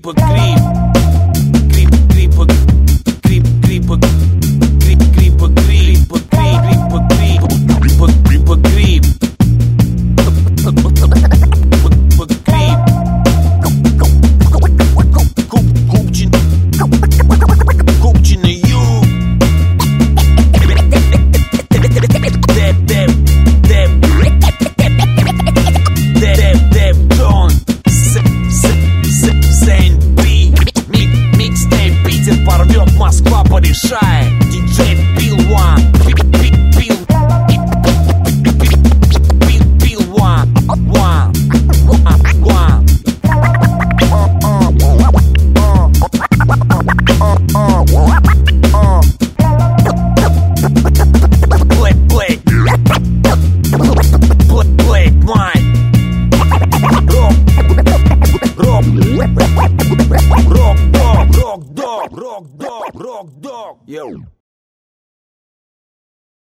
Крипа, крип. Крипа, крип, крипа, крип, крипа, крипа, крипа, крипа, крипа, крип. Купчина ю. Деп Джон. Сейн Би. Микстейп Питер порвет, Москва порешает. Диджей Пил Ван. Пил Ван. Rock dog, yo.